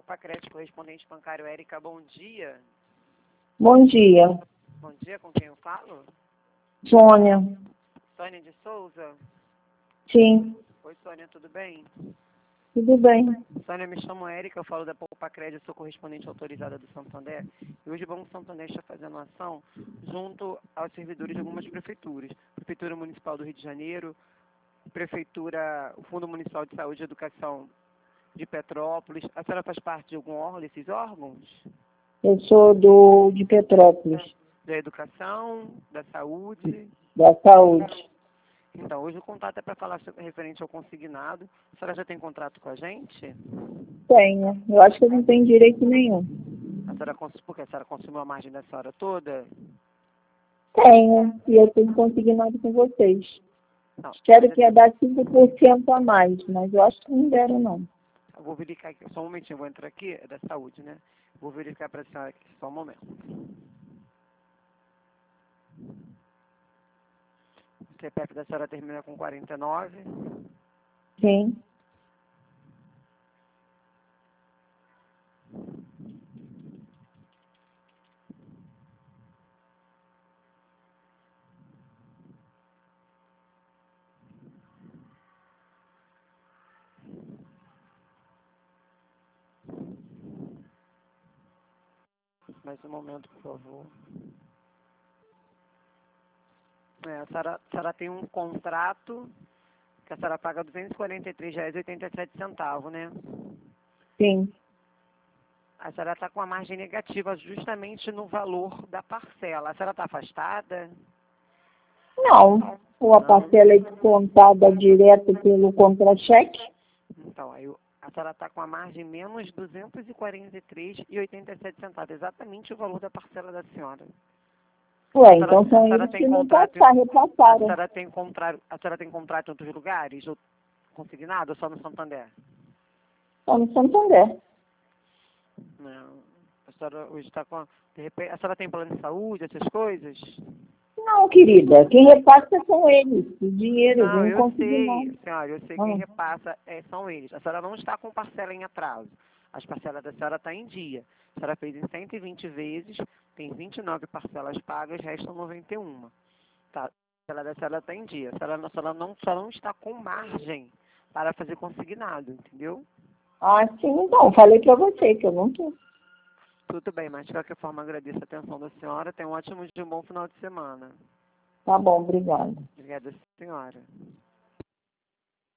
Pacred, correspondente bancário Érica, bom dia. Bom dia, Bom dia, com quem eu falo? Sônia. Sônia de Souza? Sim, Oi, Sônia, tudo bem? tudo bem. Sônia, me chamo Érica, eu falo da Pacred, eu sou correspondente autorizada do Santander. E hoje o Banco Santander está fazendo uma ação junto aos servidores de algumas prefeituras. Prefeitura Municipal do Rio de Janeiro, Prefeitura, o Fundo Municipal de Saúde e Educação de Petrópolis. A senhora faz parte de algum órgão desses órgãos? Eu sou de Petrópolis, Da educação, da saúde. da saúde. Então, hoje o contato é para falar referente ao consignado. A senhora já tem contrato com a gente? Tenho. Eu acho que eu não tenho direito nenhum. Porque a senhora consumiu a margem da senhora toda? Tenho. E eu tenho consignado com vocês. Não. Espero que ia dar 5% a mais, mas eu acho que não deram, não. Eu vou verificar aqui, só um momentinho, eu vou entrar aqui, é da saúde, né? Vou verificar para a senhora aqui, só um momento. O CPF da senhora termina com 49. Sim. Mais um momento, por favor. A senhora tem um contrato que a senhora paga R$ 243,87, né? Sim. A senhora está com a margem negativa justamente no valor da parcela. A senhora está afastada? Não. Ou a parcela é descontada direto pelo contra-cheque? Então, a senhora está com a margem menos R$ 243,87, exatamente o valor da parcela da senhora. Ué, então são eles que não repassaram. A senhora tem contrato em outros lugares? Ou consignado ou só no Santander? Só no Santander. Não. A senhora hoje está com... De repente, a senhora tem plano de saúde, essas coisas? Não, querida. Quem repassa são eles. O dinheiro Não, vem eu consignado. sei, senhora, eu sei quem repassa são eles. A senhora não está com parcela em atraso. As parcelas da senhora estão em dia. A senhora fez em 120 vezes, tem 29 parcelas pagas, restam 91. Tá? A parcela da senhora está em dia. A senhora só não está com margem para fazer consignado, entendeu? Ah, sim, então. Falei pra você que eu não tô. Tudo bem, mas de qualquer forma agradeço a atenção da senhora. Tenha um ótimo dia, um bom final de semana. Tá bom, obrigada. Obrigada, senhora.